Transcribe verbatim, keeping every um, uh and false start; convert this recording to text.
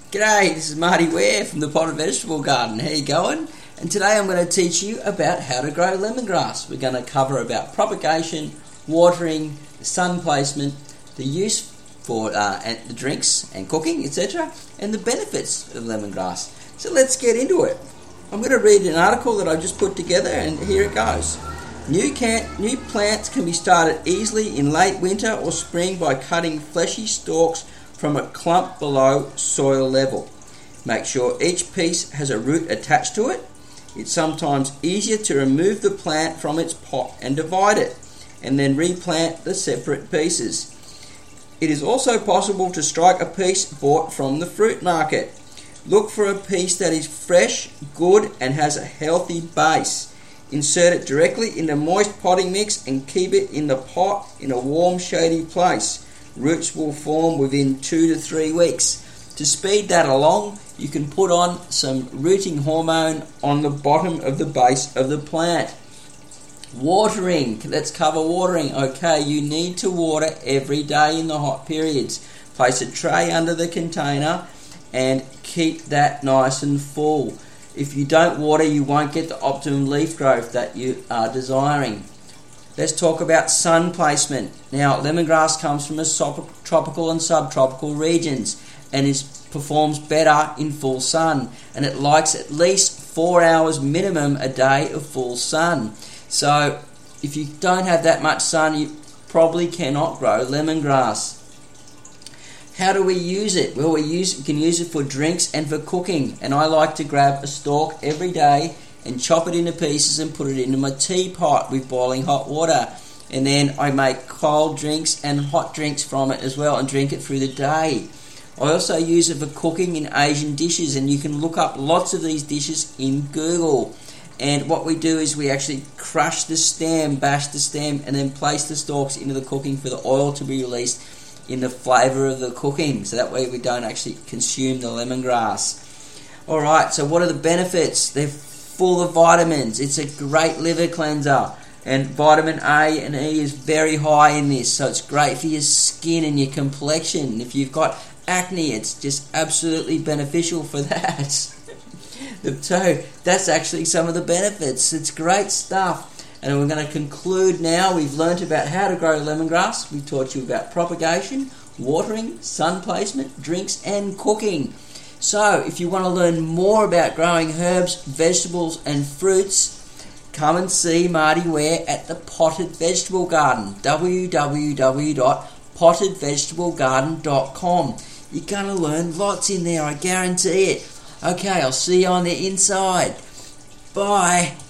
G'day, this is Marty Ware from the Potted Vegetable Garden. How you going? And today I'm going to teach you about how to grow lemongrass. We're going to cover about propagation, watering, the sun placement, the use for uh, and the drinks and cooking, et cetera, and the benefits of lemongrass. So let's get into it. I'm going to read an article that I've just put together, and here it goes. New, can- new plants can be started easily in late winter or spring by cutting fleshy stalks from a clump below soil level. Make sure each piece has a root attached to it. It's sometimes easier to remove the plant from its pot and divide it, and then replant the separate pieces. It is also possible to strike a piece bought from the fruit market. Look for a piece that is fresh, good, and has a healthy base. Insert it directly in the moist potting mix and keep it in the pot in a warm, shady place. Roots will form within two to three weeks. To speed that along, you can put on some rooting hormone on the bottom of the base of the plant. Watering. Let's cover watering. Okay, you need to water every day in the hot periods. Place a tray under the container and keep that nice and full. If you don't water, you won't get the optimum leaf growth that you are desiring. Let's talk about sun placement. Now, lemongrass comes from the tropical and subtropical regions and is performs better in full sun, and it likes at least four hours minimum a day of full sun. So, if you don't have that much sun, you probably cannot grow lemongrass. How do we use it? Well, we use we can use it for drinks and for cooking, and I like to grab a stalk every day and chop it into pieces and put it into my teapot with boiling hot water. And then I make cold drinks and hot drinks from it as well and drink it through the day. I also use it for cooking in Asian dishes, and you can look up lots of these dishes in Google. And what we do is we actually crush the stem, bash the stem, and then place the stalks into the cooking for the oil to be released in the flavour of the cooking. So that way we don't actually consume the lemongrass. Alright, so what are the benefits? They're full of vitamins. It's a great liver cleanser, and vitamin A and E is very high in this, so it's great for your skin and your complexion. If you've got acne, it's just absolutely beneficial for that. So that's actually some of the benefits. It's great stuff. And we're going to conclude now. We've learnt about how to grow lemongrass. We taught you about propagation, watering, sun placement, drinks and cooking. So, if you want to learn more about growing herbs, vegetables and fruits, come and see Marty Ware at the Potted Vegetable Garden, w w w dot potted vegetable garden dot com. You're going to learn lots in there, I guarantee it. Okay, I'll see you on the inside. Bye.